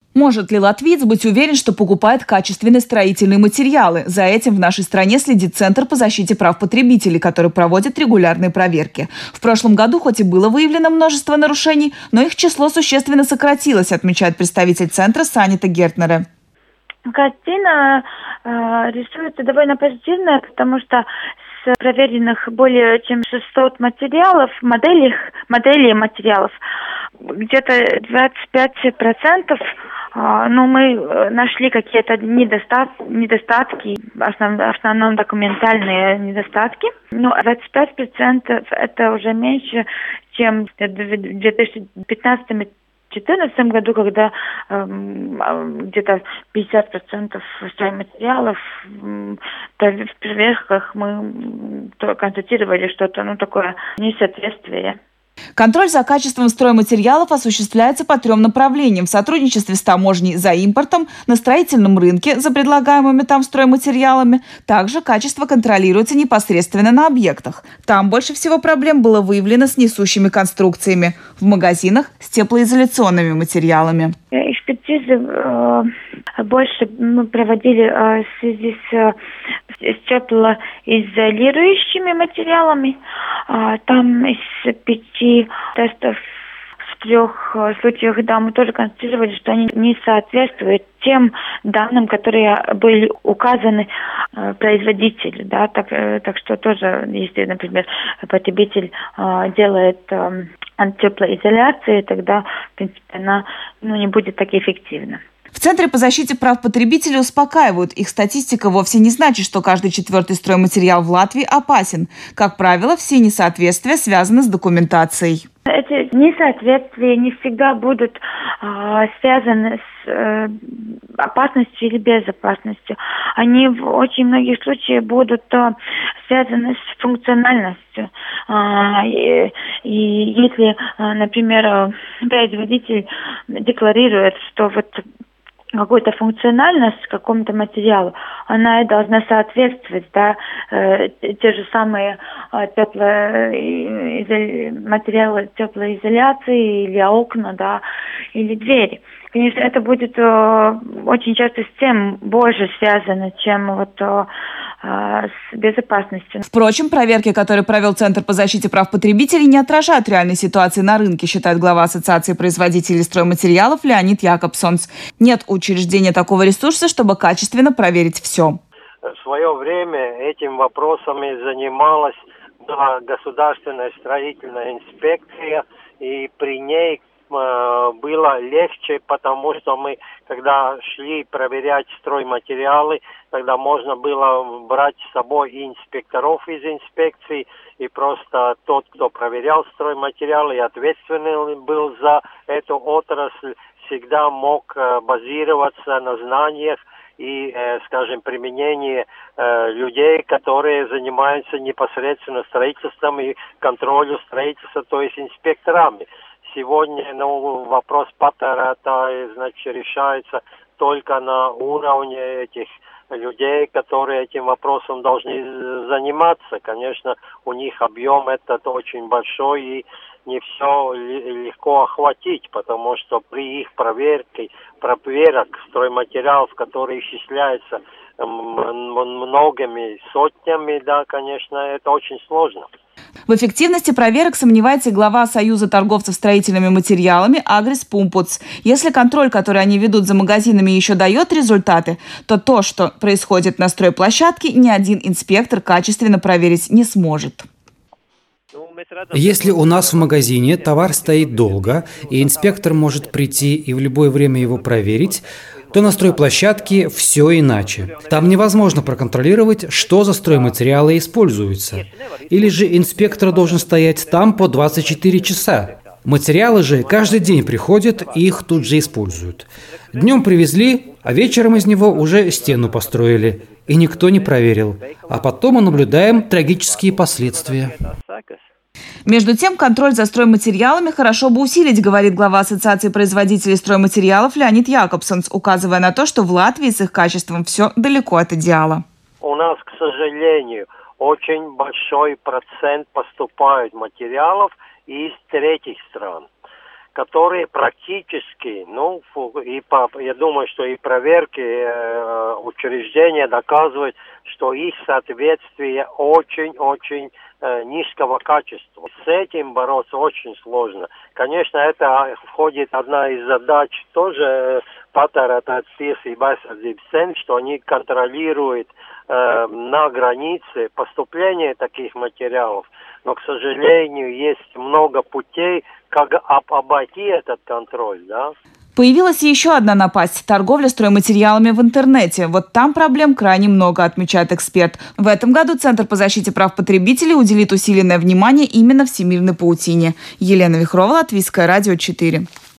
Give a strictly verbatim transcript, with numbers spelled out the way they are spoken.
Может ли латвиец быть уверен, что покупает качественные строительные материалы? За этим в нашей стране следит Центр по защите прав потребителей, который проводит регулярные проверки. В прошлом году хоть и было выявлено множество нарушений, но их число существенно сократилось, отмечает представитель Центра Санита Гертнере. Картина э, рисуется довольно позитивная, потому что с проверенных более чем шестьсот материалов, моделей, моделей материалов, где-то двадцать пять процентов э, ну, мы нашли какие-то недостатки, недостатки основ, в основном документальные недостатки. Но двадцать пять процентов это уже меньше, чем в две тысячи пятнадцатом В две тысячи четырнадцатом году, когда э, где-то пятьдесят процентов стройматериалов э, в проверках мы констатировали что-то, ну, такое несоответствие. Контроль за качеством стройматериалов осуществляется по трем направлениям: в сотрудничестве с таможней за импортом, на строительном рынке за предлагаемыми там стройматериалами. Также качество контролируется непосредственно на объектах. Там больше всего проблем было выявлено с несущими конструкциями, в магазинах с теплоизоляционными материалами. Экспертизы э, больше мы проводили э, в связи с, э, с теплоизолирующими материалами. Э, там из пяти тестов в трех э, случаях, да, мы тоже констатировали, что они не соответствуют тем данным, которые были указаны э, производителю, да, так, э, так что тоже, если, например, потребитель э, делает э, теплоизоляции, тогда, в принципе, она ну, не будет так эффективна. В Центре по защите прав потребителей успокаивают. Их статистика вовсе не значит, что каждый четвертый стройматериал в Латвии опасен. Как правило, все несоответствия связаны с документацией. Эти несоответствия не всегда будут э, связаны с э, опасностью или безопасностью. Они в очень многих случаях будут э, связаны с функциональностью. Э, и, и если, э, например, производитель декларирует, что вот какую-то функциональность какому-то материалу, она и должна соответствовать, да, э, те же самые э, теплоизоли... материалы теплоизоляции или окна, да, или двери. Конечно, это будет э, очень часто с тем больше связано, чем вот э, с безопасностью. Впрочем, проверки, которые провел Центр по защите прав потребителей, не отражают реальной ситуации на рынке, считает глава Ассоциации производителей стройматериалов Леонид Якобсонс. Нет учреждения такого ресурса, чтобы качественно проверить все. В свое время этим вопросами занималась была государственная строительная инспекция, и при ней было легче, потому что мы, когда шли проверять стройматериалы, тогда можно было брать с собой и инспекторов из инспекции, и просто тот, кто проверял стройматериалы и ответственный был за эту отрасль, всегда мог базироваться на знаниях и, скажем, применении людей, которые занимаются непосредственно строительством и контролем строительства, то есть инспекторами. Сегодня ну, вопрос паттера, значит, решается только на уровне этих людей, которые этим вопросом должны заниматься. Конечно, у них объем этот очень большой, и не все легко охватить, потому что при их проверке, проверок стройматериалов, которые исчисляются многими сотнями, да, конечно, это очень сложно. В эффективности проверок сомневается глава Союза торговцев строительными материалами Агрис Пумпуц. Если контроль, который они ведут за магазинами, еще дает результаты, то то, что происходит на стройплощадке, ни один инспектор качественно проверить не сможет. Если у нас в магазине товар стоит долго, и инспектор может прийти и в любое время его проверить, то на стройплощадке все иначе. Там невозможно проконтролировать, что за стройматериалы используются. Или же инспектор должен стоять там по двадцать четыре часа. Материалы же каждый день приходят и их тут же используют. Днем привезли, а вечером из него уже стену построили. И никто не проверил. А потом мы наблюдаем трагические последствия. Между тем, контроль за стройматериалами хорошо бы усилить, говорит глава Ассоциации производителей стройматериалов Леонид Якобсонс, указывая на то, что в Латвии с их качеством все далеко от идеала. У нас, к сожалению, очень большой процент поступают материалов из третьих стран. которые практически, ну, и по, я думаю, что и проверки э, учреждения доказывают, что их соответствие очень-очень э, низкого качества. С этим бороться очень сложно. Конечно, это входит одна из задач тоже patērētāju tiesību aizsardzības centra, что они контролируют э, на границе поступление таких материалов. Но, к сожалению, есть много путей, как об- обойти этот контроль, да. Появилась еще одна напасть – торговля стройматериалами в интернете. Вот там проблем крайне много, отмечает эксперт. В этом году Центр по защите прав потребителей уделит усиленное внимание именно всемирной паутине. Елена Вихрова, Латвийское радио четыре.